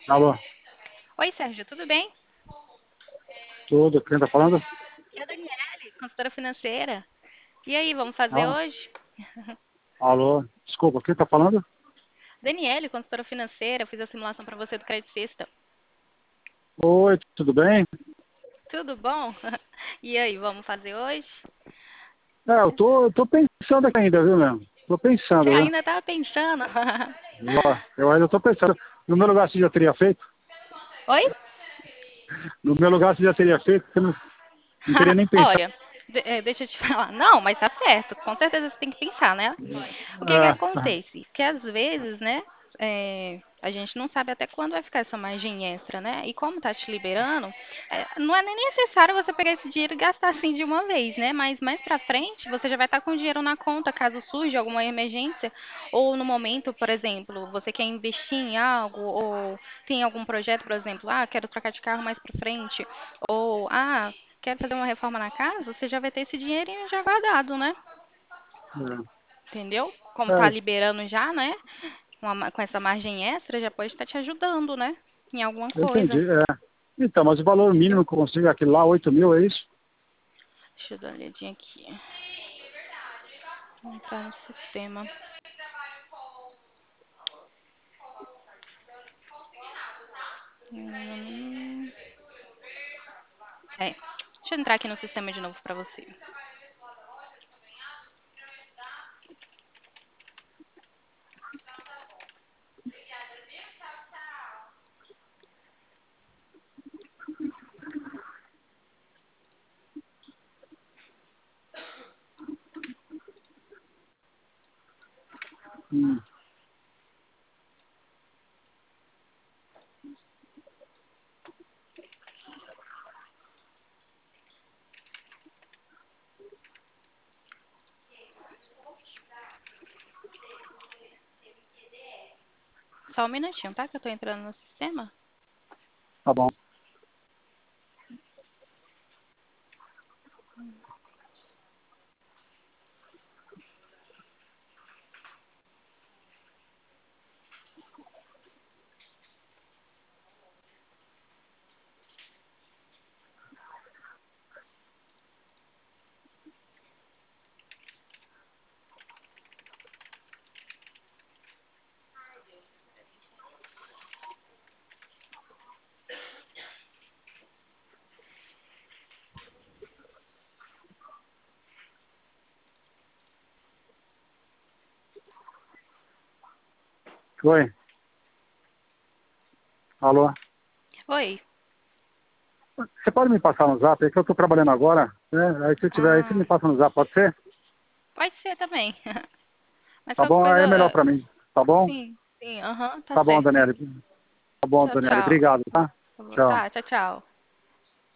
Alô, Oi, Sérgio, tudo bem? tudo, quem tá falando? É a Daniele, consultora financeira. E aí, vamos fazer Ah, hoje? alô, desculpa, quem tá falando? Daniele, consultora financeira, fiz a simulação para você do Credit System. Oi, tudo bem? Tudo bom? E aí, vamos fazer hoje? Eu tô pensando aqui ainda, viu, meu? Tô Você pensando, viu? ainda estava pensando? Eu ainda tô pensando. No meu lugar você já teria feito? Oi? No meu lugar você já teria feito, você não teria nem pensado. Olha, deixa eu te falar. Não, mas tá certo. Com certeza você tem que pensar, né? O que que Ah, acontece? Que às vezes, né, a gente não sabe até quando vai ficar essa margem extra, né? E como tá te liberando, não é nem necessário você pegar esse dinheiro e gastar assim de uma vez, né? Mas mais pra frente, você já vai estar com o dinheiro na conta caso surja alguma emergência ou no momento, por exemplo, você quer investir em algo ou tem algum projeto, por exemplo, quero trocar de carro mais pra frente ou quer fazer uma reforma na casa, você já vai ter esse dinheirinho já guardado, né? Entendeu? Como tá é, liberando já, né? Com essa margem extra, já pode estar te ajudando, né? Em alguma eu entendi, coisa. Então, mas o valor Entendeu? mínimo que eu consigo é aquele lá, 8 mil, é isso? Deixa eu dar uma olhadinha aqui. Vou entrar no sistema. Hum, Deixa eu entrar aqui no sistema de novo pra você. Hum, Só um minutinho, tá? Que eu tô entrando no sistema. tá bom. Oi, alô. Oi. Você pode me passar no zap? É que eu tô trabalhando agora, né? Aí se tiver aí, você me Ah, passa no zap, pode ser? pode ser também. Mas Tá qualquer bom? coisa. Aí é melhor pra mim, tá bom? Sim, sim, aham, tá Tá bom, certo. Daniele. Tá bom, Tchau, Daniele. tchau. Obrigado, tá? Tchau. Tá, tchau, tchau.